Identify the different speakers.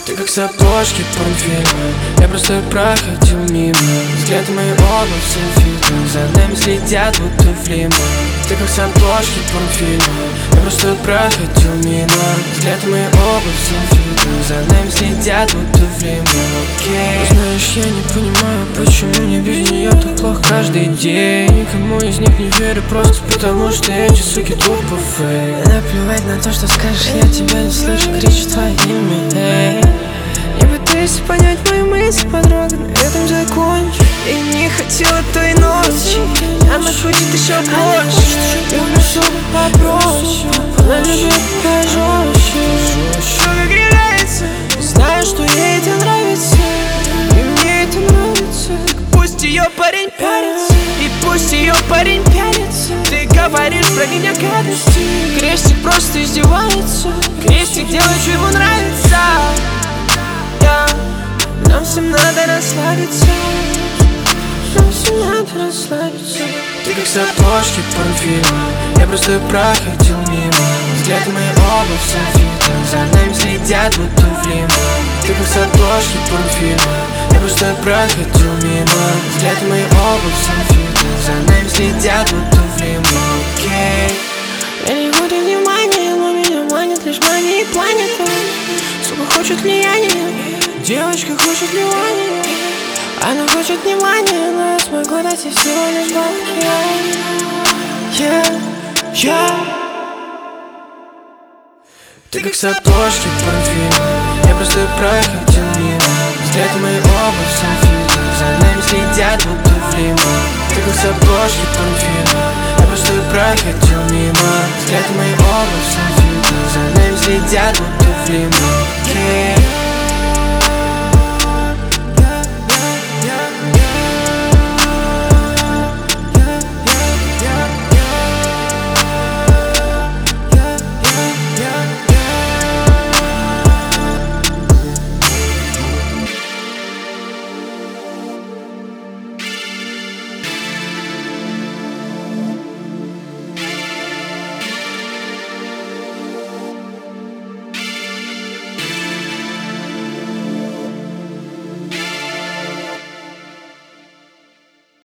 Speaker 1: Ты как с обложки порнофильма, я просто проходил мимо. Взгляды мои оба в селфи, за нами следят, будто в лимо. Ты как с обложки порнофильма, я просто проходил мимо. Взгляды мои оба в селфи, за нами следят, будто в лимо. Знаешь, я не понимаю, почему мне без нее так плохо каждый день. Никому из них не верю, просто потому что эти суки тупо фейк.
Speaker 2: Наплевать на то, что скажешь, я тебя не слышу, кричу твое имя. Я пытаюсь понять мои мысли, подруга, на этом закончу. И не хотела той ночи, она хочет еще больше. Люблю, чтобы попроще, она любит пожестче. Шуга греется, знаю, что ей это нравится, и мне это нравится. Пусть ее парень пялится, и пусть ее парень пялится. Ты говоришь про меня гадости, крестик просто издевается. Крестик делает, что ему нравится. Нам всем надо расслабиться, нам всем надо расслабиться.
Speaker 1: Ты как с обложки порнофильма, я просто проходил мимо. Взгляды мои оба в селфи, за нами следят, будто в лимо. Ты как с обложки порнофильма, я просто проходил мимо. Взгляды мои оба в селфи, за нами следят, будто в лимо.
Speaker 2: Я не буду внимания, но меня манит лишь мания и планета. Сука хочет влияния, девочка хочет внимания. Она хочет внимания, но я смогу дать ей всего лишь бабки.
Speaker 1: Ты как с обложки порнофильма, я просто проходил мимо. Взгляды мои оба в селфи, за нами следят, будто в лимо. Ты как с обложки порнофильма, я просто проходил мимо. Взгляды мои оба в селфи, за нами следят, будто в лимо.